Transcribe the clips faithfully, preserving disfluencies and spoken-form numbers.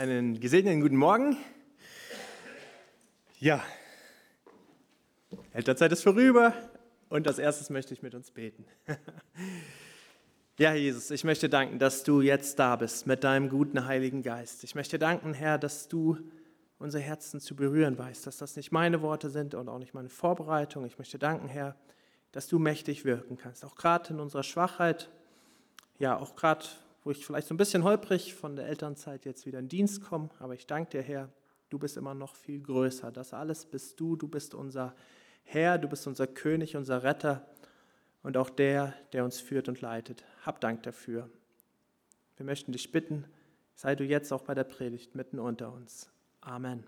Einen gesegneten guten Morgen. Ja, Elternzeit ist vorüber und als erstes möchte ich mit uns beten. Ja, Jesus, ich möchte danken, dass du jetzt da bist mit deinem guten Heiligen Geist. Ich möchte danken, Herr, dass du unsere Herzen zu berühren weißt, dass das nicht meine Worte sind und auch nicht meine Vorbereitung. Ich möchte danken, Herr, dass du mächtig wirken kannst, auch gerade in unserer Schwachheit, ja, auch gerade, wo ich vielleicht so ein bisschen holprig von der Elternzeit jetzt wieder in Dienst komme, aber ich danke dir, Herr, du bist immer noch viel größer. Das alles bist du, du bist unser Herr, du bist unser König, unser Retter und auch der, der uns führt und leitet. Hab Dank dafür. Wir möchten dich bitten, sei du jetzt auch bei der Predigt mitten unter uns. Amen.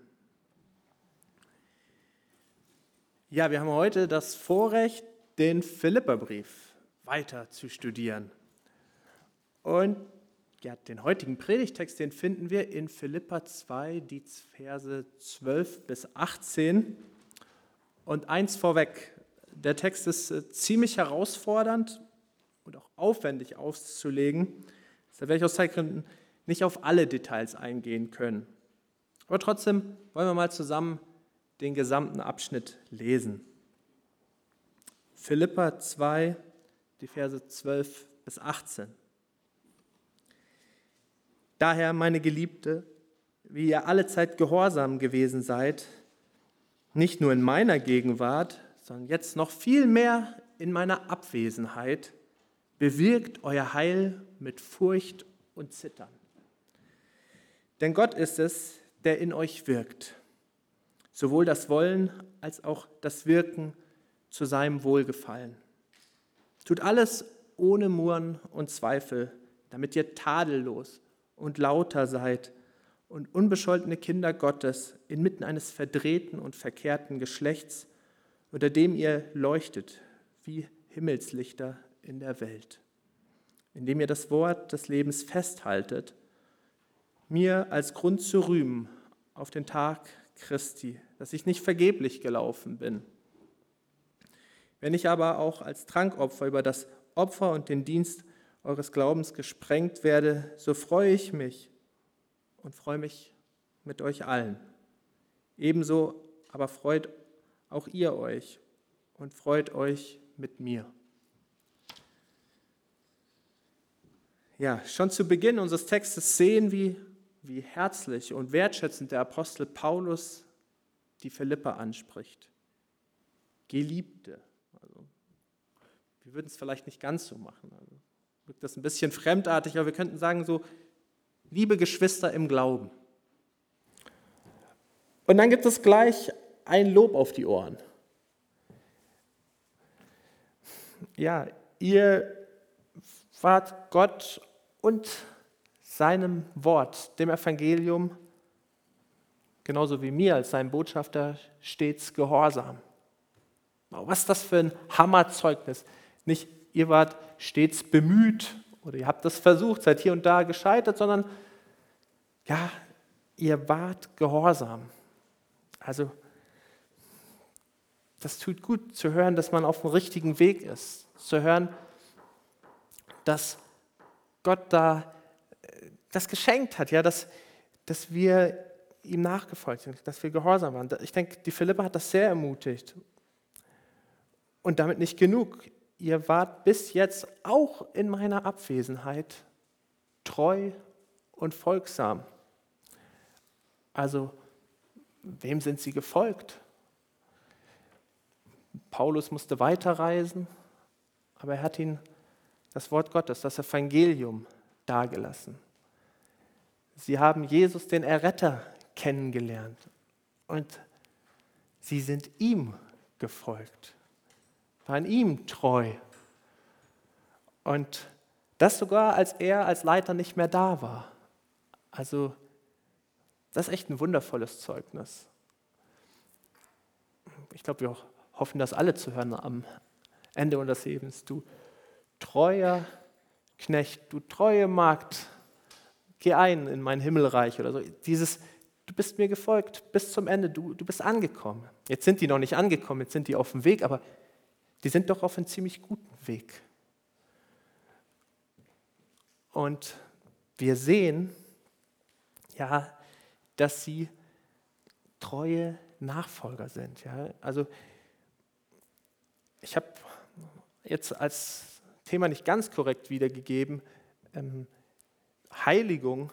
Ja, wir haben heute das Vorrecht, den Philipperbrief weiter zu studieren. Und ja, den heutigen Predigtext, den finden wir in Philipper zwei, die Verse zwölf bis achtzehn. Und eins vorweg, der Text ist äh, ziemlich herausfordernd und auch aufwendig auszulegen. Da werde ich aus Zeitgründen nicht auf alle Details eingehen können. Aber trotzdem wollen wir mal zusammen den gesamten Abschnitt lesen. Philipper zwei, die Verse zwölf bis achtzehn. Daher, meine Geliebte, wie ihr allezeit gehorsam gewesen seid, nicht nur in meiner Gegenwart, sondern jetzt noch viel mehr in meiner Abwesenheit, bewirkt euer Heil mit Furcht und Zittern. Denn Gott ist es, der in euch wirkt, sowohl das Wollen als auch das Wirken zu seinem Wohlgefallen. Tut alles ohne Murren und Zweifel, damit ihr tadellos und lauter seid und unbescholtene Kinder Gottes inmitten eines verdrehten und verkehrten Geschlechts, unter dem ihr leuchtet wie Himmelslichter in der Welt, indem ihr das Wort des Lebens festhaltet, mir als Grund zu rühmen auf den Tag Christi, dass ich nicht vergeblich gelaufen bin. Wenn ich aber auch als Trankopfer über das Opfer und den Dienst eures Glaubens gesprengt werde, so freue ich mich und freue mich mit euch allen. Ebenso aber freut auch ihr euch und freut euch mit mir. Ja, schon zu Beginn unseres Textes sehen wir, wie herzlich und wertschätzend der Apostel Paulus die Philipper anspricht. Geliebte. Also, wir würden es vielleicht nicht ganz so machen. Also, wirkt das ein bisschen fremdartig, aber wir könnten sagen so, liebe Geschwister im Glauben. Und dann gibt es gleich ein Lob auf die Ohren. Ja, ihr wart Gott und seinem Wort, dem Evangelium, genauso wie mir als sein Botschafter, stets gehorsam. Was ist das für ein Hammerzeugnis? Nicht, ihr wart stets bemüht oder ihr habt das versucht, seid hier und da gescheitert, sondern ja, ihr wart gehorsam. Also das tut gut zu hören, dass man auf dem richtigen Weg ist, zu hören, dass Gott da das geschenkt hat, ja, dass, dass wir ihm nachgefolgt sind, dass wir gehorsam waren. Ich denke, die Philipper hat das sehr ermutigt. Und damit nicht genug. Ihr wart bis jetzt auch in meiner Abwesenheit treu und folgsam. Also, wem sind sie gefolgt? Paulus musste weiterreisen, aber er hat ihnen das Wort Gottes, das Evangelium dargelassen. Sie haben Jesus, den Erretter, kennengelernt und sie sind ihm gefolgt, waren ihm treu. Und das sogar, als er als Leiter nicht mehr da war. Also das ist echt ein wundervolles Zeugnis. Ich glaube, wir hoffen, das alle zu hören am Ende unseres Lebens. Du treuer Knecht, du treue Magd, geh ein in mein Himmelreich oder so. Dieses, du bist mir gefolgt bis zum Ende, du, du bist angekommen. Jetzt sind die noch nicht angekommen, jetzt sind die auf dem Weg, aber die sind doch auf einem ziemlich guten Weg. Und wir sehen, ja, dass sie treue Nachfolger sind. Ja? Also ich habe jetzt als Thema nicht ganz korrekt wiedergegeben, ähm, Heiligung,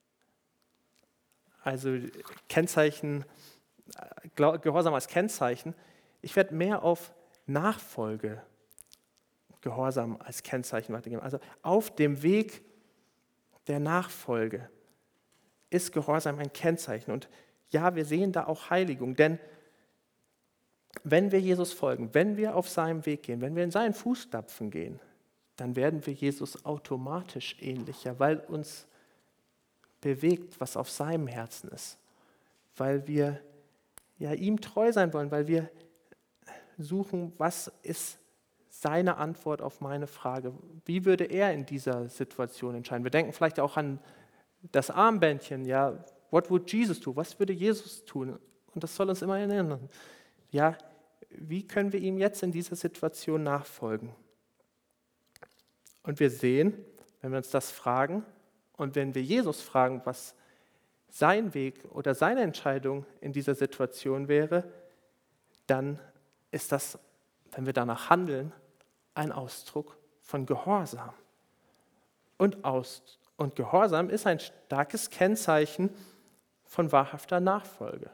also Kennzeichen, Gehorsam als Kennzeichen. Ich werde mehr auf Nachfolge, Gehorsam als Kennzeichen weitergeben. Also auf dem Weg der Nachfolge ist Gehorsam ein Kennzeichen. Und ja, wir sehen da auch Heiligung, denn wenn wir Jesus folgen, wenn wir auf seinem Weg gehen, wenn wir in seinen Fußstapfen gehen, dann werden wir Jesus automatisch ähnlicher, weil uns bewegt, was auf seinem Herzen ist, weil wir ja ihm treu sein wollen, weil wir suchen, was ist seine Antwort auf meine Frage, wie würde er in dieser Situation entscheiden. Wir denken vielleicht auch an das Armbändchen, ja, what would Jesus do? Was würde Jesus tun? Und das soll uns immer erinnern. Ja, wie können wir ihm jetzt in dieser Situation nachfolgen? Und wir sehen, wenn wir uns das fragen und wenn wir Jesus fragen, was sein Weg oder seine Entscheidung in dieser Situation wäre, dann ist das, wenn wir danach handeln, ein Ausdruck von Gehorsam. Und, aus, und Gehorsam ist ein starkes Kennzeichen von wahrhafter Nachfolge.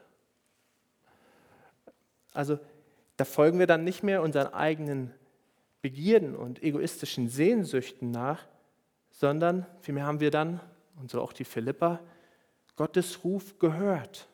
Also da folgen wir dann nicht mehr unseren eigenen Begierden und egoistischen Sehnsüchten nach, sondern vielmehr haben wir dann, und so auch die Philipper, Gottes Ruf gehört.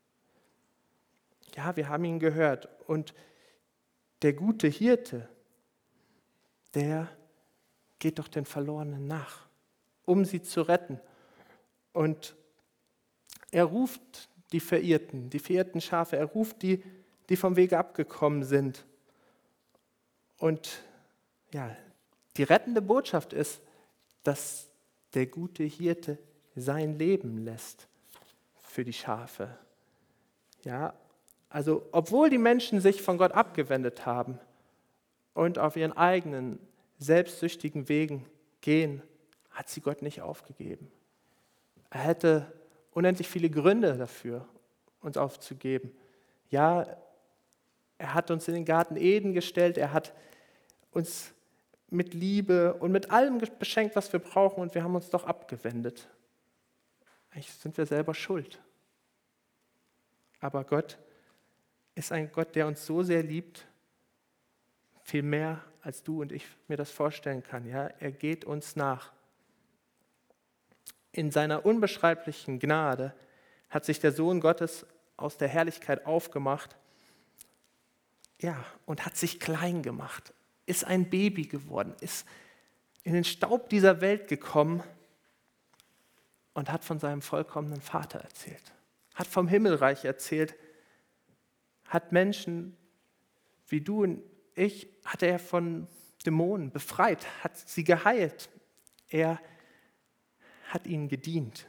Ja, wir haben ihn gehört. Und der gute Hirte, der geht doch den Verlorenen nach, um sie zu retten. Und er ruft die Verirrten, die verirrten Schafe, er ruft die, die vom Wege abgekommen sind. Und ja, die rettende Botschaft ist, dass der gute Hirte sein Leben lässt für die Schafe. Ja, also obwohl die Menschen sich von Gott abgewendet haben und auf ihren eigenen selbstsüchtigen Wegen gehen, hat sie Gott nicht aufgegeben. Er hätte unendlich viele Gründe dafür, uns aufzugeben. Ja, er hat uns in den Garten Eden gestellt, er hat uns mit Liebe und mit allem beschenkt, was wir brauchen, und wir haben uns doch abgewendet. Eigentlich sind wir selber schuld. Aber Gott ist ein Gott, der uns so sehr liebt, viel mehr als du und ich mir das vorstellen kann. Ja? Er geht uns nach. In seiner unbeschreiblichen Gnade hat sich der Sohn Gottes aus der Herrlichkeit aufgemacht, ja, und hat sich klein gemacht, ist ein Baby geworden, ist in den Staub dieser Welt gekommen und hat von seinem vollkommenen Vater erzählt, hat vom Himmelreich erzählt, hat Menschen wie du und ich, hat er von Dämonen befreit, hat sie geheilt, er hat ihnen gedient.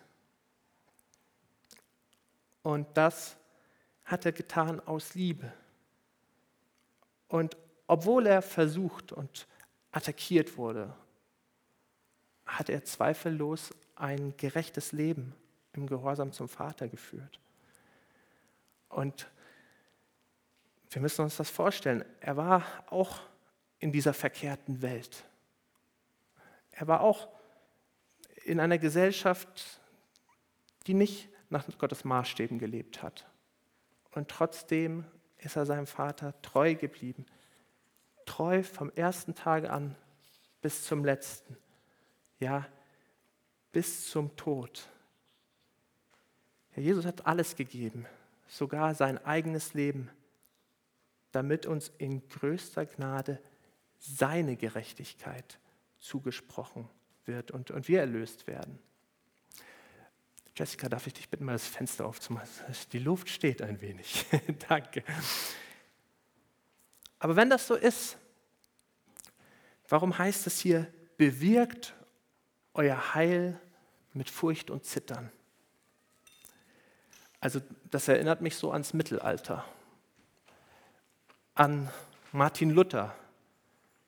Und das hat er getan aus Liebe. Und obwohl er versucht und attackiert wurde, hat er zweifellos ein gerechtes Leben im Gehorsam zum Vater geführt. Und wir müssen uns das vorstellen, er war auch in dieser verkehrten Welt. Er war auch in einer Gesellschaft, die nicht nach Gottes Maßstäben gelebt hat. Und trotzdem ist er seinem Vater treu geblieben. Treu vom ersten Tag an bis zum letzten. Ja, bis zum Tod. Ja, Jesus hat alles gegeben, sogar sein eigenes Leben, damit uns in größter Gnade seine Gerechtigkeit zugesprochen wird und, und wir erlöst werden. Jessica, darf ich dich bitten, mal das Fenster aufzumachen? Die Luft steht ein wenig. Danke. Aber wenn das so ist, warum heißt es hier, bewirkt euer Heil mit Furcht und Zittern? Also das erinnert mich so ans Mittelalter, an Martin Luther,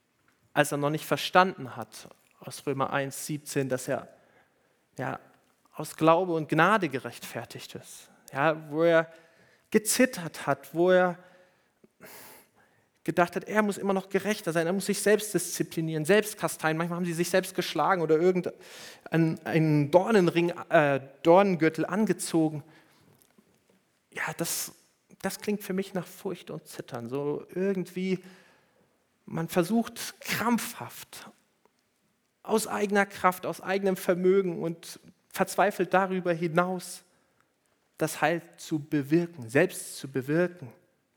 als er noch nicht verstanden hat, aus Römer eins, siebzehn, dass er ja, aus Glaube und Gnade gerechtfertigt ist. Ja, wo er gezittert hat, wo er gedacht hat, er muss immer noch gerechter sein, er muss sich selbst disziplinieren, selbst kasteien. Manchmal haben sie sich selbst geschlagen oder irgendeinen Dornenring, äh, Dornengürtel angezogen. Ja, das, das klingt für mich nach Furcht und Zittern. So irgendwie, man versucht krampfhaft, aus eigener Kraft, aus eigenem Vermögen und verzweifelt darüber hinaus, das Heil zu bewirken, selbst zu bewirken.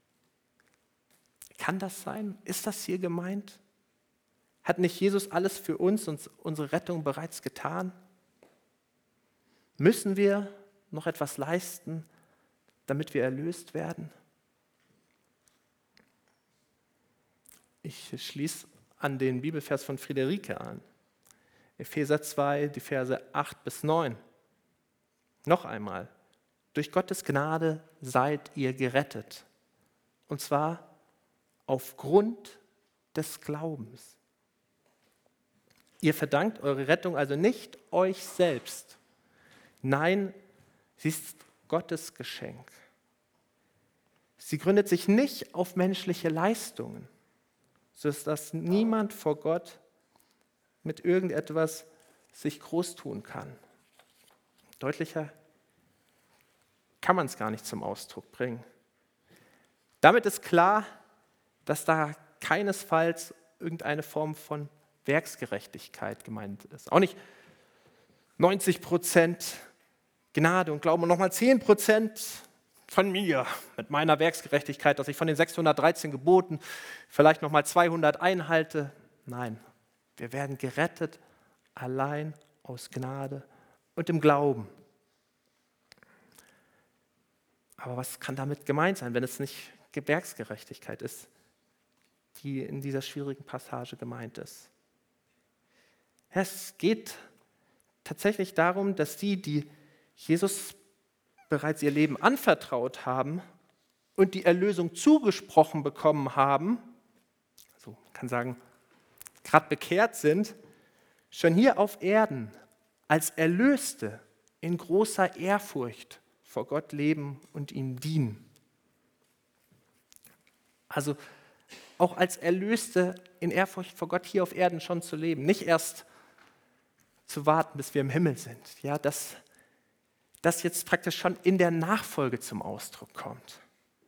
Kann das sein? Ist das hier gemeint? Hat nicht Jesus alles für uns und unsere Rettung bereits getan? Müssen wir noch etwas leisten, damit wir erlöst werden? Ich schließe an den Bibelvers von Friederike an. Epheser zwei, die Verse acht bis neun. Noch einmal. Durch Gottes Gnade seid ihr gerettet. Und zwar aufgrund des Glaubens. Ihr verdankt eure Rettung also nicht euch selbst. Nein, sie ist Gottes Geschenk. Sie gründet sich nicht auf menschliche Leistungen, so dass niemand vor Gott mit irgendetwas sich groß tun kann. Deutlicher kann man es gar nicht zum Ausdruck bringen. Damit ist klar, dass da keinesfalls irgendeine Form von Werksgerechtigkeit gemeint ist. Auch nicht neunzig Prozent Gnade und Glauben und nochmal zehn Prozent von mir mit meiner Werksgerechtigkeit, dass ich von den sechshundertdreizehn Geboten vielleicht nochmal zweihundert einhalte. Nein, wir werden gerettet allein aus Gnade und im Glauben. Aber was kann damit gemeint sein, wenn es nicht Werksgerechtigkeit ist, die in dieser schwierigen Passage gemeint ist? Es geht tatsächlich darum, dass die, die Jesus bereits ihr Leben anvertraut haben und die Erlösung zugesprochen bekommen haben, also man kann sagen, gerade bekehrt sind, schon hier auf Erden als Erlöste in großer Ehrfurcht vor Gott leben und ihm dienen. Also auch als Erlöste in Ehrfurcht vor Gott hier auf Erden schon zu leben, nicht erst zu warten, bis wir im Himmel sind. Ja, dass das jetzt praktisch schon in der Nachfolge zum Ausdruck kommt.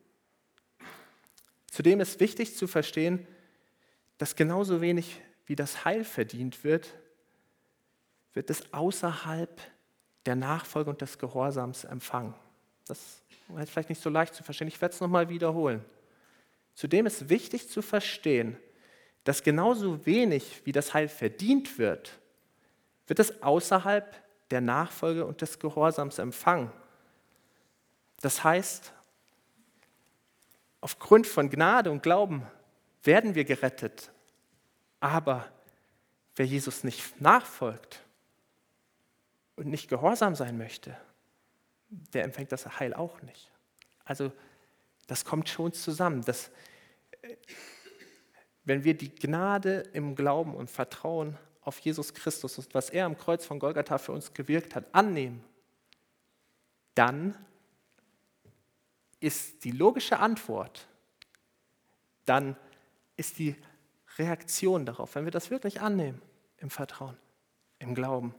Zudem ist wichtig zu verstehen, dass genauso wenig wie das Heil verdient wird, wird es außerhalb der Nachfolge und des Gehorsams empfangen. Das ist vielleicht nicht so leicht zu verstehen. Ich werde es nochmal wiederholen. Zudem ist wichtig zu verstehen, dass genauso wenig wie das Heil verdient wird, wird es außerhalb der Nachfolge und des Gehorsams empfangen. Das heißt, aufgrund von Gnade und Glauben werden wir gerettet, aber wer Jesus nicht nachfolgt und nicht gehorsam sein möchte, der empfängt das Heil auch nicht. Also das kommt schon zusammen. Das, wenn wir die Gnade im Glauben und Vertrauen auf Jesus Christus und was er am Kreuz von Golgatha für uns gewirkt hat, annehmen, dann ist die logische Antwort, dann ist die Reaktion darauf, wenn wir das wirklich annehmen, im Vertrauen, im Glauben,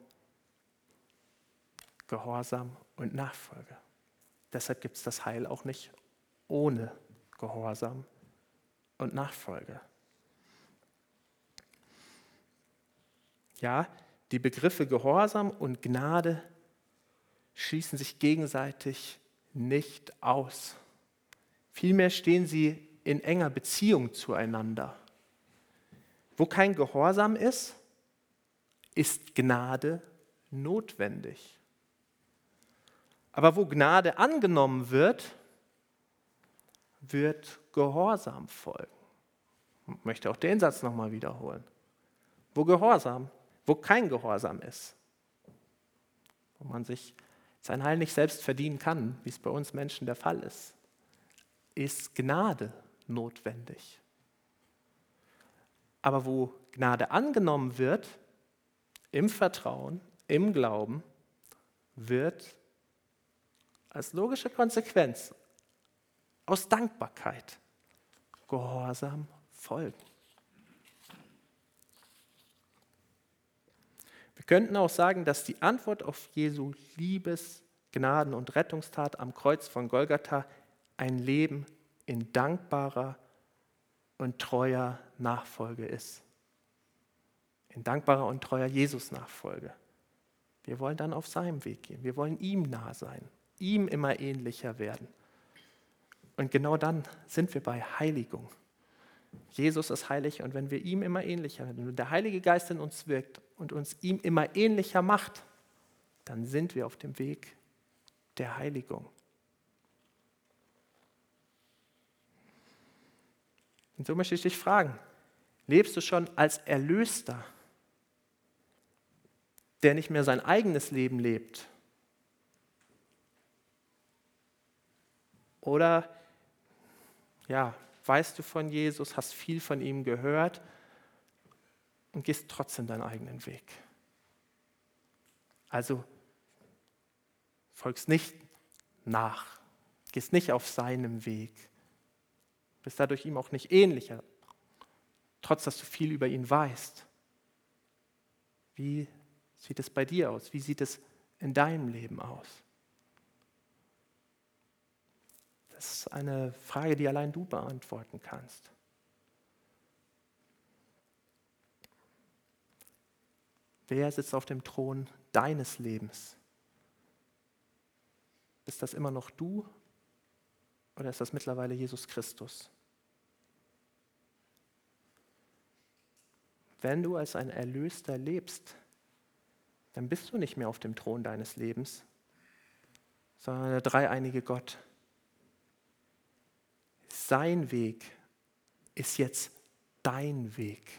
Gehorsam und Nachfolge. Deshalb gibt es das Heil auch nicht ohne Gehorsam und Nachfolge. Ja, die Begriffe Gehorsam und Gnade schließen sich gegenseitig nicht aus. Vielmehr stehen sie in enger Beziehung zueinander. Wo kein Gehorsam ist, ist Gnade notwendig. Aber wo Gnade angenommen wird, wird Gehorsam folgen. Ich möchte auch den Satz nochmal wiederholen. Wo Gehorsam, wo kein Gehorsam ist, wo man sich sein Heil nicht selbst verdienen kann, wie es bei uns Menschen der Fall ist, ist Gnade notwendig. Aber wo Gnade angenommen wird, im Vertrauen, im Glauben, wird als logische Konsequenz aus Dankbarkeit Gehorsam folgen. Wir könnten auch sagen, dass die Antwort auf Jesu Liebes-, Gnaden- und Rettungstat am Kreuz von Golgatha ein Leben in dankbarer und treuer Nachfolge ist. In dankbarer und treuer Jesus-Nachfolge. Wir wollen dann auf seinem Weg gehen. Wir wollen ihm nah sein, ihm immer ähnlicher werden. Und genau dann sind wir bei Heiligung. Jesus ist heilig und wenn wir ihm immer ähnlicher werden, wenn der Heilige Geist in uns wirkt und uns ihm immer ähnlicher macht, dann sind wir auf dem Weg der Heiligung. Und so möchte ich dich fragen, lebst du schon als Erlöster, der nicht mehr sein eigenes Leben lebt? Oder, ja, weißt du von Jesus, hast viel von ihm gehört und gehst trotzdem deinen eigenen Weg? Also folgst nicht nach, gehst nicht auf seinem Weg, bist dadurch ihm auch nicht ähnlicher, trotz dass du viel über ihn weißt. Wie sieht es bei dir aus? Wie sieht es in deinem Leben aus? Das ist eine Frage, die allein du beantworten kannst. Wer sitzt auf dem Thron deines Lebens? Ist das immer noch du oder ist das mittlerweile Jesus Christus? Wenn du als ein Erlöster lebst, dann bist du nicht mehr auf dem Thron deines Lebens, sondern der dreieinige Gott. Sein Weg ist jetzt dein Weg.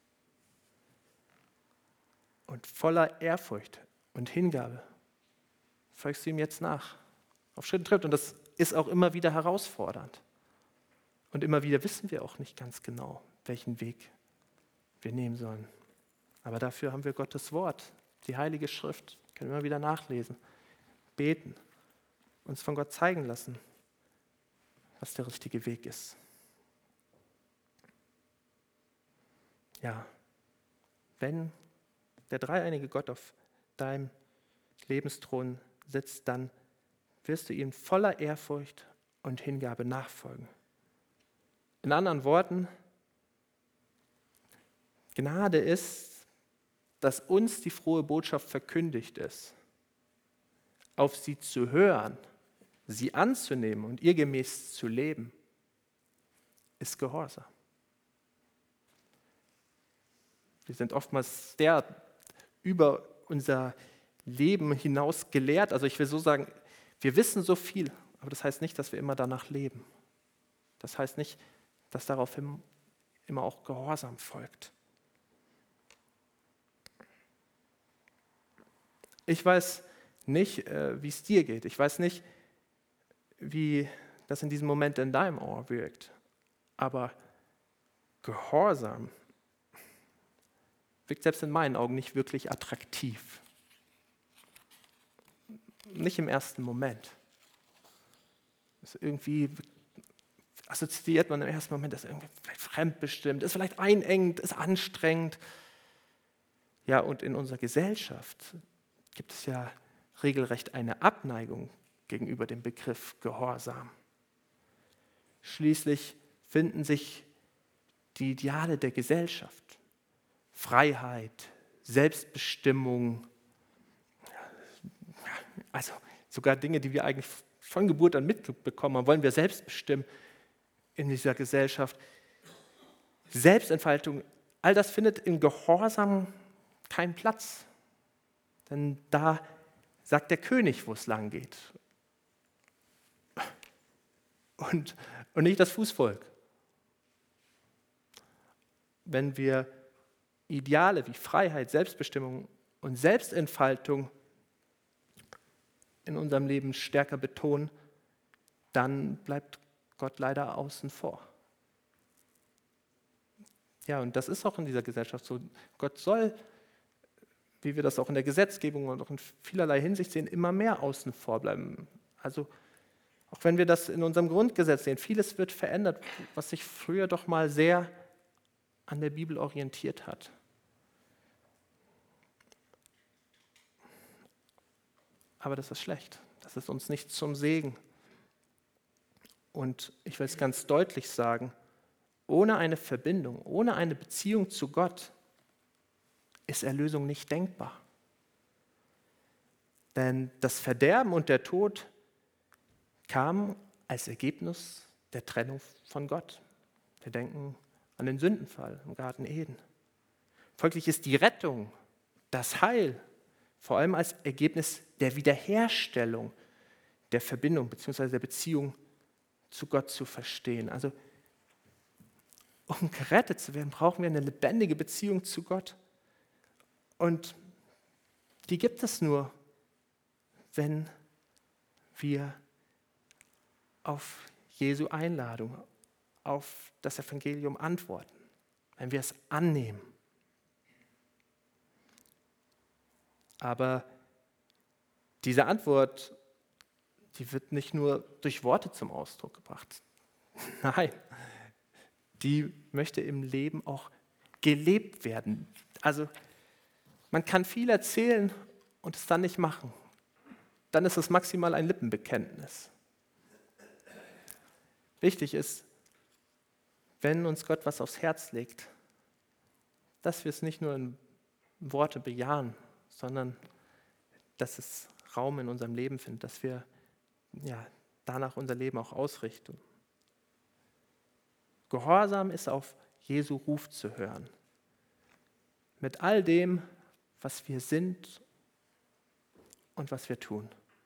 Und voller Ehrfurcht und Hingabe folgst du ihm jetzt nach, auf Schritt und Tritt. Und das ist auch immer wieder herausfordernd. Und immer wieder wissen wir auch nicht ganz genau, welchen Weg wir nehmen sollen. Aber dafür haben wir Gottes Wort, die Heilige Schrift, können wir immer wieder nachlesen, beten, uns von Gott zeigen lassen, was der richtige Weg ist. Ja, wenn der dreieinige Gott auf deinem Lebensthron sitzt, dann wirst du ihm voller Ehrfurcht und Hingabe nachfolgen. In anderen Worten, Gnade ist, dass uns die frohe Botschaft verkündigt ist. Auf sie zu hören, sie anzunehmen und ihr gemäß zu leben, ist Gehorsam. Wir sind oftmals sehr über unser Leben hinaus gelehrt. Also ich will so sagen, wir wissen so viel, aber das heißt nicht, dass wir immer danach leben. Das heißt nicht, dass darauf immer auch Gehorsam folgt. Ich weiß nicht, wie es dir geht. Ich weiß nicht, wie das in diesem Moment in deinem Ohr wirkt. Aber Gehorsam wirkt selbst in meinen Augen nicht wirklich attraktiv. Nicht im ersten Moment. Das ist irgendwie assoziiert man im ersten Moment, das ist irgendwie vielleicht fremdbestimmt, ist vielleicht einengend, ist anstrengend. Ja, und in unserer Gesellschaft gibt es ja regelrecht eine Abneigung gegenüber dem Begriff Gehorsam. Schließlich finden sich die Ideale der Gesellschaft, Freiheit, Selbstbestimmung, also sogar Dinge, die wir eigentlich von Geburt an mitbekommen haben, wollen wir selbst bestimmen in dieser Gesellschaft. Selbstentfaltung, all das findet im Gehorsam keinen Platz. Denn da sagt der König, wo es lang geht. Und, und nicht das Fußvolk. Wenn wir Ideale wie Freiheit, Selbstbestimmung und Selbstentfaltung in unserem Leben stärker betonen, dann bleibt Gott leider außen vor. Ja, und das ist auch in dieser Gesellschaft so. Gott soll wie wir das auch in der Gesetzgebung und auch in vielerlei Hinsicht sehen, immer mehr außen vor bleiben. Also auch wenn wir das in unserem Grundgesetz sehen, vieles wird verändert, was sich früher doch mal sehr an der Bibel orientiert hat. Aber das ist schlecht. Das ist uns nicht zum Segen. Und ich will es ganz deutlich sagen, ohne eine Verbindung, ohne eine Beziehung zu Gott ist Erlösung nicht denkbar. Denn das Verderben und der Tod kamen als Ergebnis der Trennung von Gott. Wir denken an den Sündenfall im Garten Eden. Folglich ist die Rettung, das Heil, vor allem als Ergebnis der Wiederherstellung der Verbindung bzw. der Beziehung zu Gott zu verstehen. Also um gerettet zu werden, brauchen wir eine lebendige Beziehung zu Gott. Und die gibt es nur, wenn wir auf Jesu Einladung, auf das Evangelium antworten, wenn wir es annehmen. Aber diese Antwort, die wird nicht nur durch Worte zum Ausdruck gebracht. Nein, die möchte im Leben auch gelebt werden. Also man kann viel erzählen und es dann nicht machen. Dann ist es maximal ein Lippenbekenntnis. Wichtig ist, wenn uns Gott was aufs Herz legt, dass wir es nicht nur in Worte bejahen, sondern dass es Raum in unserem Leben findet, dass wir ja, danach unser Leben auch ausrichten. Gehorsam ist auf Jesu Ruf zu hören. Mit all dem, was wir sind und was wir tun.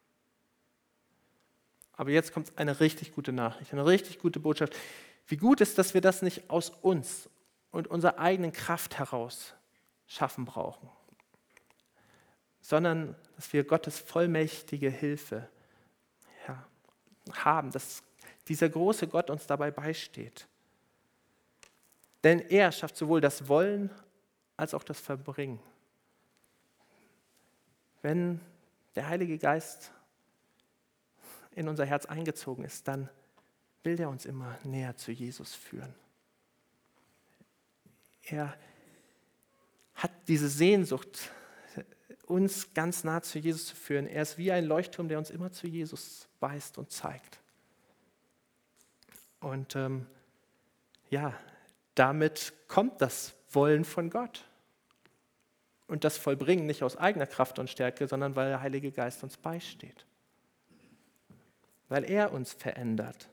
Aber jetzt kommt eine richtig gute Nachricht, eine richtig gute Botschaft. Wie gut ist, dass wir das nicht aus uns und unserer eigenen Kraft heraus schaffen brauchen, sondern dass wir Gottes vollmächtige Hilfe ja, haben, dass dieser große Gott uns dabei beisteht. Denn er schafft sowohl das Wollen als auch das Verbringen. Wenn der Heilige Geist in unser Herz eingezogen ist, dann will er uns immer näher zu Jesus führen. Er hat diese Sehnsucht, uns ganz nah zu Jesus zu führen. Er ist wie ein Leuchtturm, der uns immer zu Jesus weist und zeigt. Und ähm, ja, damit kommt das Wollen von Gott. Und das Vollbringen nicht aus eigener Kraft und Stärke, sondern weil der Heilige Geist uns beisteht. Weil er uns verändert.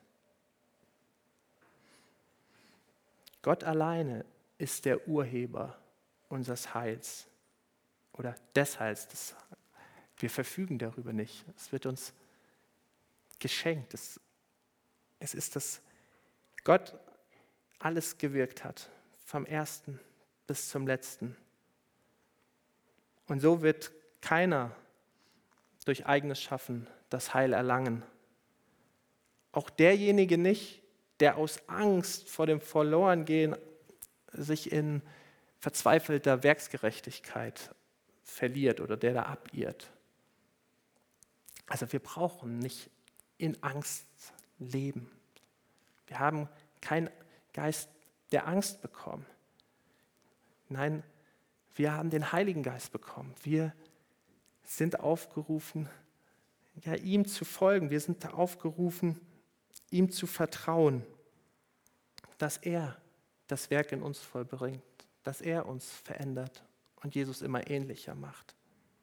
Gott alleine ist der Urheber unseres Heils oder des Heils. Das, wir verfügen darüber nicht. Es wird uns geschenkt. Es, es ist, dass Gott alles gewirkt hat, vom ersten bis zum letzten. Und so wird keiner durch eigenes Schaffen das Heil erlangen. Auch derjenige nicht, der aus Angst vor dem Verlorengehen sich in verzweifelter Werksgerechtigkeit verliert oder der da abirrt. Also wir brauchen nicht in Angst leben. Wir haben keinen Geist der Angst bekommen. Nein, wir haben den Heiligen Geist bekommen. Wir sind aufgerufen, ja, ihm zu folgen. Wir sind aufgerufen, ihm zu vertrauen, dass er das Werk in uns vollbringt, dass er uns verändert und Jesus immer ähnlicher macht.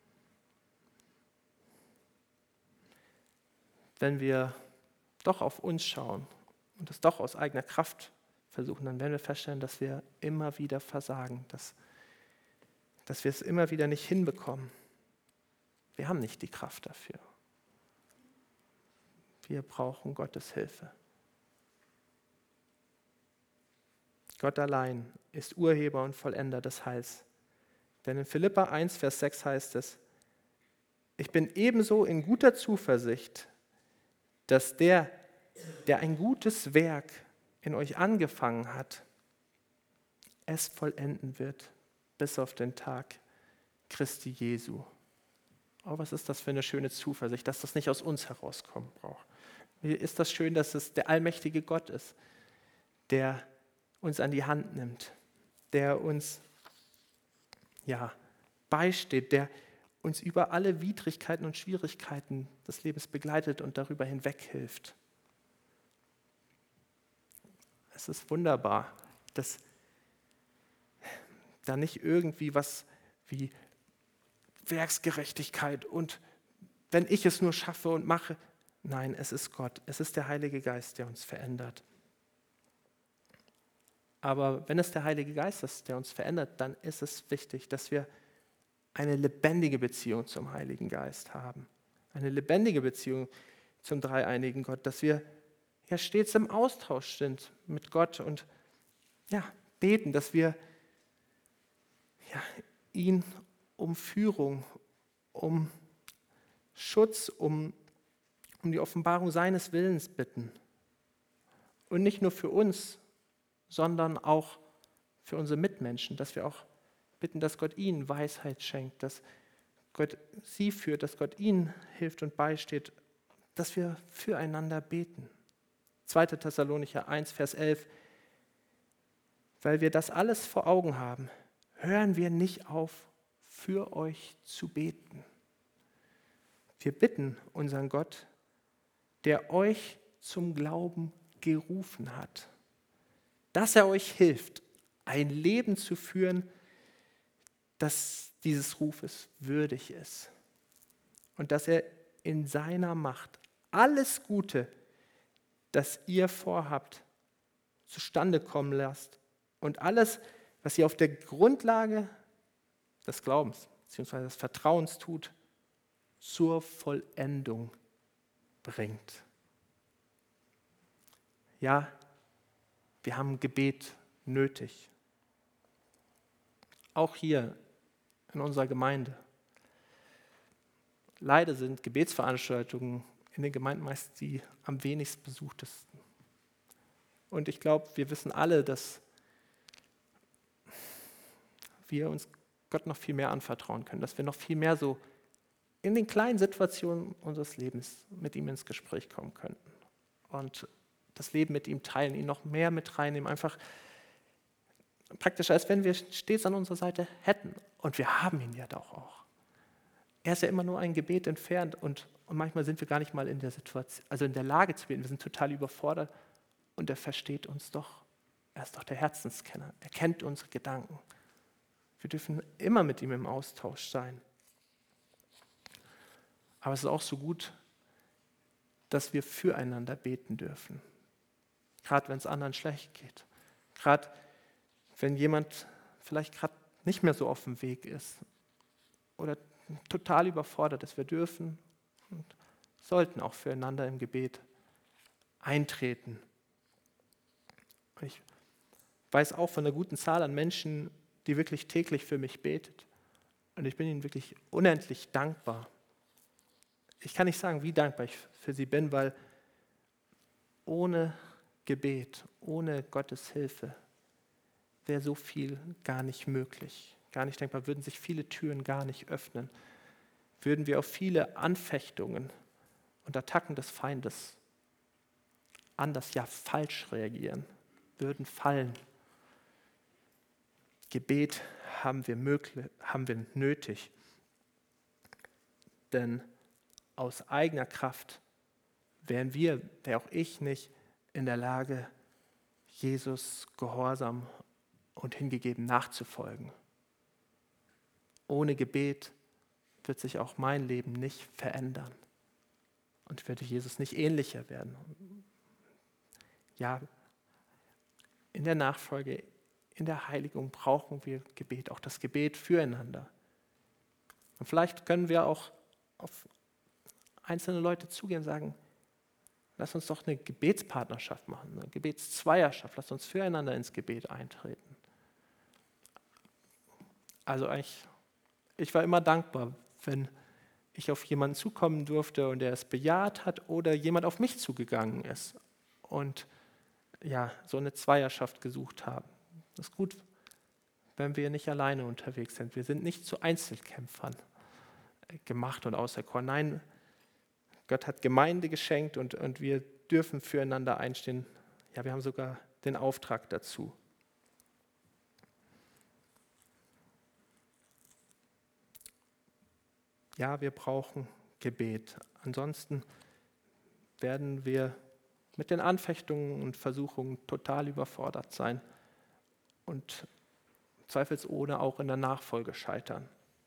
Wenn wir doch auf uns schauen und es doch aus eigener Kraft versuchen, dann werden wir feststellen, dass wir immer wieder versagen, dass, dass wir es immer wieder nicht hinbekommen. Wir haben nicht die Kraft dafür. Wir brauchen Gottes Hilfe. Gott allein ist Urheber und Vollender des Heils. Denn in Philipper eins, Vers sechs heißt es, ich bin ebenso in guter Zuversicht, dass der, der ein gutes Werk in euch angefangen hat, es vollenden wird bis auf den Tag Christi Jesu. Oh, was ist das für eine schöne Zuversicht, dass das nicht aus uns herauskommen braucht. Mir ist das schön, dass es der allmächtige Gott ist, der uns an die Hand nimmt, der uns ja, beisteht, der uns über alle Widrigkeiten und Schwierigkeiten des Lebens begleitet und darüber hinweg hilft. Es ist wunderbar, dass da nicht irgendwie was wie Werksgerechtigkeit und wenn ich es nur schaffe und mache. Nein, es ist Gott, es ist der Heilige Geist, der uns verändert. Aber wenn es der Heilige Geist ist, der uns verändert, dann ist es wichtig, dass wir eine lebendige Beziehung zum Heiligen Geist haben. Eine lebendige Beziehung zum dreieinigen Gott, dass wir ja stets im Austausch sind mit Gott und ja, beten, dass wir ja, ihn um Führung, um Schutz, um, um die Offenbarung seines Willens bitten. Und nicht nur für uns, sondern auch für unsere Mitmenschen, dass wir auch bitten, dass Gott ihnen Weisheit schenkt, dass Gott sie führt, dass Gott ihnen hilft und beisteht, dass wir füreinander beten. zweiter Thessalonicher eins, Vers elf. Weil wir das alles vor Augen haben, hören wir nicht auf, für euch zu beten. Wir bitten unseren Gott, der euch zum Glauben gerufen hat, dass er euch hilft, ein Leben zu führen, das dieses Rufes würdig ist. Und dass er in seiner Macht alles Gute, das ihr vorhabt, zustande kommen lasst und alles, was ihr auf der Grundlage des Glaubens bzw. des Vertrauens tut, zur Vollendung bringt. Ja, wir haben Gebet nötig. Auch hier in unserer Gemeinde. Leider sind Gebetsveranstaltungen in den Gemeinden meist die am wenigst besuchtesten. Und ich glaube, wir wissen alle, dass wir uns Gott noch viel mehr anvertrauen können, dass wir noch viel mehr so in den kleinen Situationen unseres Lebens mit ihm ins Gespräch kommen könnten und das Leben mit ihm teilen, ihn noch mehr mit reinnehmen, einfach praktisch, als wenn wir stets an unserer Seite hätten. Und wir haben ihn ja doch auch. Er ist ja immer nur ein Gebet entfernt und, und manchmal sind wir gar nicht mal in der Situation, also in der Lage zu beten. Wir sind total überfordert und er versteht uns doch. Er ist doch der Herzenskenner. Er kennt unsere Gedanken. Wir dürfen immer mit ihm im Austausch sein. Aber es ist auch so gut, dass wir füreinander beten dürfen. Gerade wenn es anderen schlecht geht. Gerade wenn jemand vielleicht gerade nicht mehr so auf dem Weg ist oder total überfordert ist. Wir dürfen und sollten auch füreinander im Gebet eintreten. Ich weiß auch von einer guten Zahl an Menschen, die wirklich täglich für mich betet. Und ich bin ihnen wirklich unendlich dankbar. Ich kann nicht sagen, wie dankbar ich für sie bin, weil ohne Gebet, ohne Gottes Hilfe wäre so viel gar nicht möglich, gar nicht denkbar, würden sich viele Türen gar nicht öffnen, würden wir auf viele Anfechtungen und Attacken des Feindes anders, ja falsch reagieren, würden fallen. Gebet haben wir möglich, haben wir nötig, denn aus eigener Kraft wären wir, wäre auch ich nicht in der Lage, Jesus gehorsam und hingegeben nachzufolgen. Ohne Gebet wird sich auch mein Leben nicht verändern und werde Jesus nicht ähnlicher werden. Ja, in der Nachfolge, in der Heiligung brauchen wir Gebet, auch das Gebet füreinander. Und vielleicht können wir auch auf einzelne Leute zugehen und sagen, lass uns doch eine Gebetspartnerschaft machen, eine Gebetszweierschaft, lass uns füreinander ins Gebet eintreten. Also eigentlich, ich war immer dankbar, wenn ich auf jemanden zukommen durfte und der es bejaht hat oder jemand auf mich zugegangen ist und ja, so eine Zweierschaft gesucht haben. Das ist gut, wenn wir nicht alleine unterwegs sind. Wir sind nicht zu Einzelkämpfern gemacht und auserkoren. Nein, Gott hat Gemeinde geschenkt und, und wir dürfen füreinander einstehen. Ja, wir haben sogar den Auftrag dazu. Ja, wir brauchen Gebet. Ansonsten werden wir mit den Anfechtungen und Versuchungen total überfordert sein und zweifelsohne auch in der Nachfolge scheitern.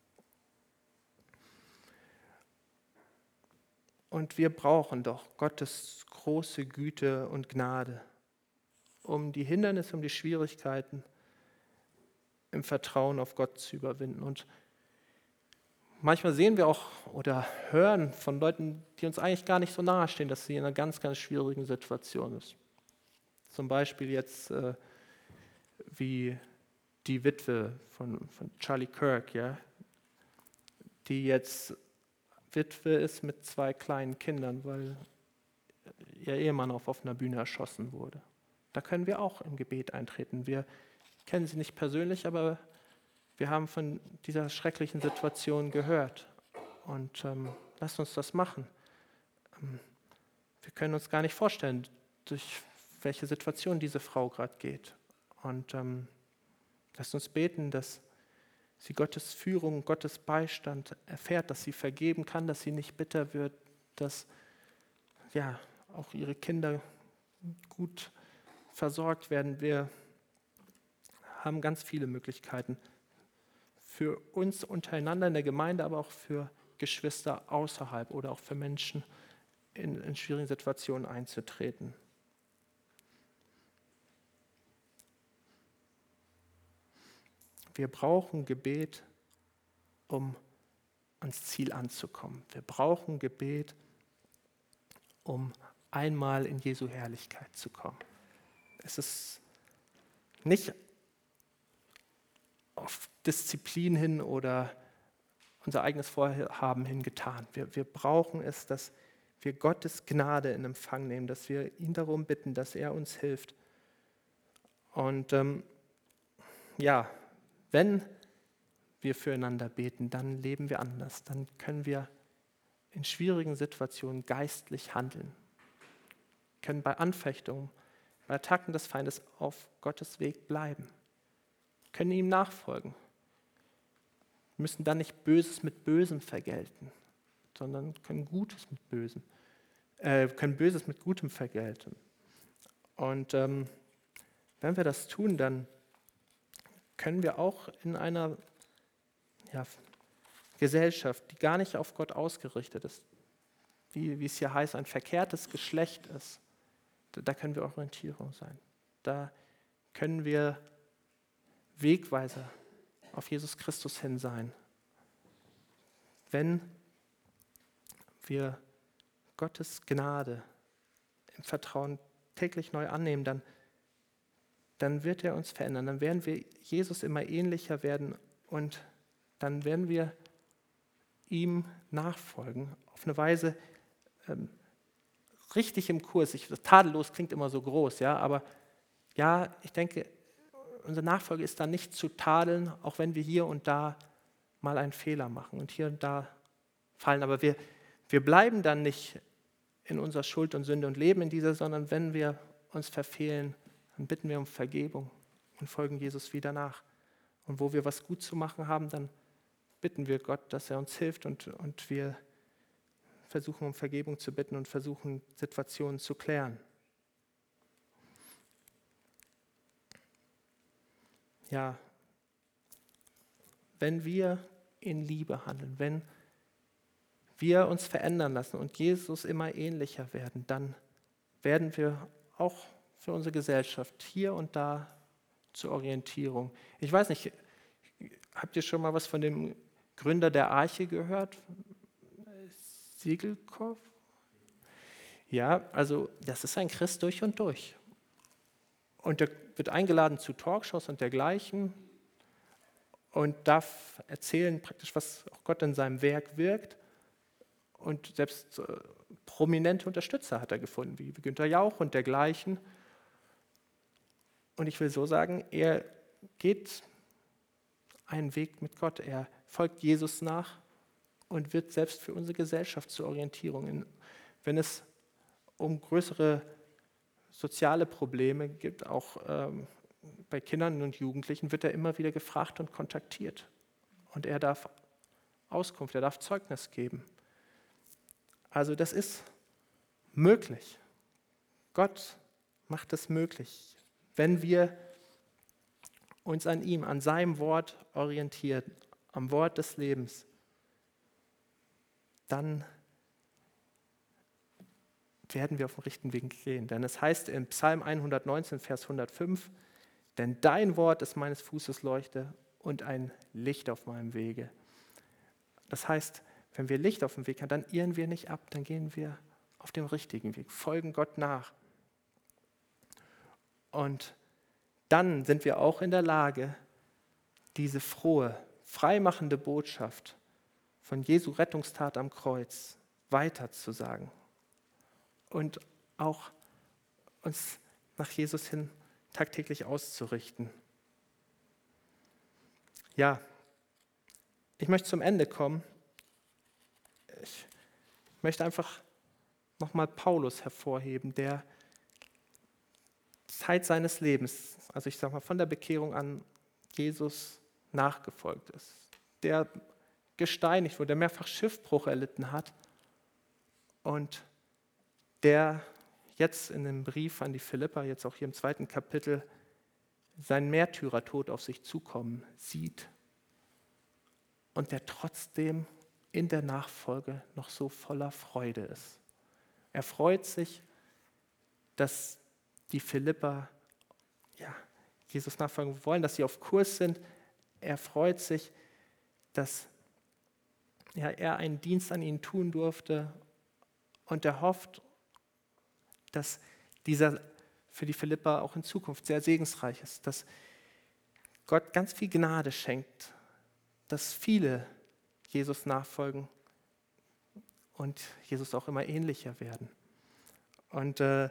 Und wir brauchen doch Gottes große Güte und Gnade, um die Hindernisse, um die Schwierigkeiten im Vertrauen auf Gott zu überwinden. Und manchmal sehen wir auch oder hören von Leuten, die uns eigentlich gar nicht so nahe stehen, dass sie in einer ganz, ganz schwierigen Situation ist. Zum Beispiel jetzt äh, wie die Witwe von, von Charlie Kirk, ja, die jetzt Witwe ist mit zwei kleinen Kindern, weil ihr Ehemann auf offener Bühne erschossen wurde. Da können wir auch im Gebet eintreten. Wir kennen sie nicht persönlich, aber wir haben von dieser schrecklichen Situation gehört. Und ähm, lasst uns das machen. Ähm, wir können uns gar nicht vorstellen, durch welche Situation diese Frau gerade geht. Und ähm, lasst uns beten, dass sie Gottes Führung, Gottes Beistand erfährt, dass sie vergeben kann, dass sie nicht bitter wird, dass ja, auch ihre Kinder gut versorgt werden. Wir haben ganz viele Möglichkeiten für uns untereinander in der Gemeinde, aber auch für Geschwister außerhalb oder auch für Menschen in, in schwierigen Situationen einzutreten. Wir brauchen Gebet, um ans Ziel anzukommen. Wir brauchen Gebet, um einmal in Jesu Herrlichkeit zu kommen. Es ist nicht auf Disziplin hin oder unser eigenes Vorhaben hin getan. Wir, wir brauchen es, dass wir Gottes Gnade in Empfang nehmen, dass wir ihn darum bitten, dass er uns hilft. Und ähm, ja, wenn wir füreinander beten, dann leben wir anders. Dann können wir in schwierigen Situationen geistlich handeln. Können bei Anfechtungen, bei Attacken des Feindes auf Gottes Weg bleiben. Können ihm nachfolgen. Müssen dann nicht Böses mit Bösem vergelten, sondern können Gutes mit Bösem, äh, können Böses mit Gutem vergelten. Und ähm, wenn wir das tun, dann können wir auch in einer ja, Gesellschaft, die gar nicht auf Gott ausgerichtet ist, wie, wie es hier heißt, ein verkehrtes Geschlecht ist, da, da können wir Orientierung sein. Da können wir Wegweiser auf Jesus Christus hin sein. Wenn wir Gottes Gnade im Vertrauen täglich neu annehmen, dann dann wird er uns verändern, dann werden wir Jesus immer ähnlicher werden und dann werden wir ihm nachfolgen, auf eine Weise ähm, richtig im Kurs. Ich, tadellos klingt immer so groß, ja, aber ja, ich denke, unsere Nachfolge ist dann nicht zu tadeln, auch wenn wir hier und da mal einen Fehler machen und hier und da fallen, aber wir, wir bleiben dann nicht in unserer Schuld und Sünde und leben in dieser, sondern wenn wir uns verfehlen, dann bitten wir um Vergebung und folgen Jesus wieder nach. Und wo wir was gut zu machen haben, dann bitten wir Gott, dass er uns hilft und, und wir versuchen um Vergebung zu bitten und versuchen Situationen zu klären. Ja, wenn wir in Liebe handeln, wenn wir uns verändern lassen und Jesus immer ähnlicher werden, dann werden wir auch für unsere Gesellschaft hier und da zur Orientierung. Ich weiß nicht, habt ihr schon mal was von dem Gründer der Arche gehört? Segelkopf? Ja, also das ist ein Christ durch und durch. Und der wird eingeladen zu Talkshows und dergleichen und darf erzählen praktisch, was auch Gott in seinem Werk wirkt. Und selbst äh, prominente Unterstützer hat er gefunden, wie Günther Jauch und dergleichen. Und ich will so sagen, er geht einen Weg mit Gott. Er folgt Jesus nach und wird selbst für unsere Gesellschaft zur Orientierung. In, wenn es um größere soziale Probleme gibt, auch ähm, bei Kindern und Jugendlichen, wird er immer wieder gefragt und kontaktiert. Und er darf Auskunft, er darf Zeugnis geben. Also das ist möglich. Gott macht es möglich, wenn wir uns an ihm, an seinem Wort orientieren, am Wort des Lebens, dann werden wir auf dem richtigen Weg gehen. Denn es heißt in Psalm hundertneunzehn, Vers hundertfünf, denn dein Wort ist meines Fußes Leuchte und ein Licht auf meinem Wege. Das heißt, wenn wir Licht auf dem Weg haben, dann irren wir nicht ab, dann gehen wir auf dem richtigen Weg, folgen Gott nach. Und dann sind wir auch in der Lage, diese frohe, freimachende Botschaft von Jesu Rettungstat am Kreuz weiterzusagen und auch uns nach Jesus hin tagtäglich auszurichten. Ja, ich möchte zum Ende kommen. Ich möchte einfach nochmal Paulus hervorheben, der Zeit seines Lebens, also ich sage mal von der Bekehrung an, Jesus nachgefolgt ist, der gesteinigt wurde, der mehrfach Schiffbruch erlitten hat und der jetzt in dem Brief an die Philipper, jetzt auch hier im zweiten Kapitel, seinen Märtyrertod auf sich zukommen sieht und der trotzdem in der Nachfolge noch so voller Freude ist. Er freut sich, dass die Philipper ja, Jesus nachfolgen wollen, dass sie auf Kurs sind. Er freut sich, dass ja, er einen Dienst an ihnen tun durfte und er hofft, dass dieser für die Philipper auch in Zukunft sehr segensreich ist, dass Gott ganz viel Gnade schenkt, dass viele Jesus nachfolgen und Jesus auch immer ähnlicher werden. Und äh,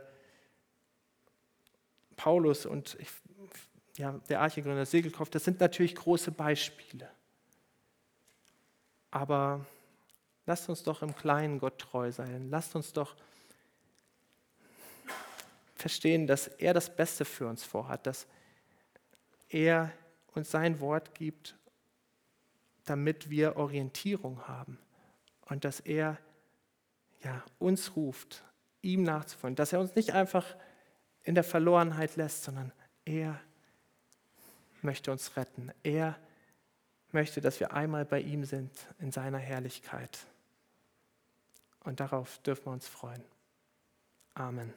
Paulus und ich, ja, der Archegründer Segelkopf, das sind natürlich große Beispiele. Aber lasst uns doch im Kleinen Gott treu sein. Lasst uns doch verstehen, dass er das Beste für uns vorhat, dass er uns sein Wort gibt, damit wir Orientierung haben und dass er ja, uns ruft, ihm nachzufolgen, dass er uns nicht einfach in der Verlorenheit lässt, sondern er möchte uns retten. Er möchte, dass wir einmal bei ihm sind in seiner Herrlichkeit. Und darauf dürfen wir uns freuen. Amen.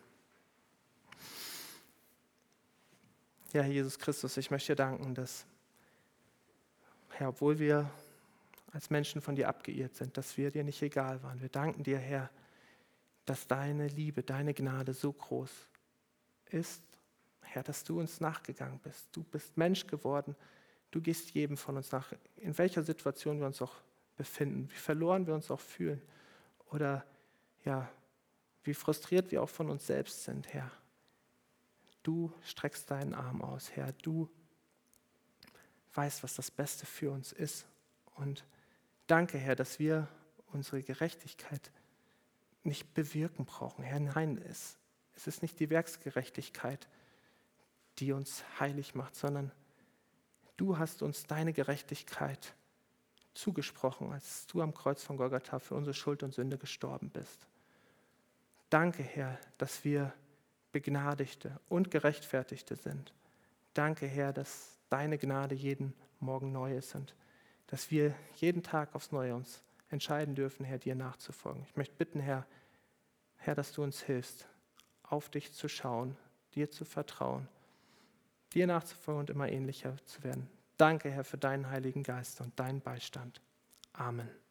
Ja, Herr Jesus Christus, ich möchte dir danken, dass, Herr, obwohl wir als Menschen von dir abgeirrt sind, dass wir dir nicht egal waren. Wir danken dir, Herr, dass deine Liebe, deine Gnade so groß ist, Herr, dass du uns nachgegangen bist. Du bist Mensch geworden. Du gehst jedem von uns nach, in welcher Situation wir uns auch befinden, wie verloren wir uns auch fühlen oder ja, wie frustriert wir auch von uns selbst sind, Herr. Du streckst deinen Arm aus, Herr. Du weißt, was das Beste für uns ist. Und danke, Herr, dass wir unsere Gerechtigkeit nicht bewirken brauchen. Herr, nein, es, es ist nicht die Werksgerechtigkeit, die uns heilig macht, sondern du hast uns deine Gerechtigkeit zugesprochen, als du am Kreuz von Golgatha für unsere Schuld und Sünde gestorben bist. Danke, Herr, dass wir Begnadigte und Gerechtfertigte sind. Danke, Herr, dass deine Gnade jeden Morgen neu ist und dass wir jeden Tag aufs Neue uns entscheiden dürfen, Herr, dir nachzufolgen. Ich möchte bitten, Herr, Herr, dass du uns hilfst, auf dich zu schauen, dir zu vertrauen, dir nachzufolgen und immer ähnlicher zu werden. Danke, Herr, für deinen Heiligen Geist und deinen Beistand. Amen.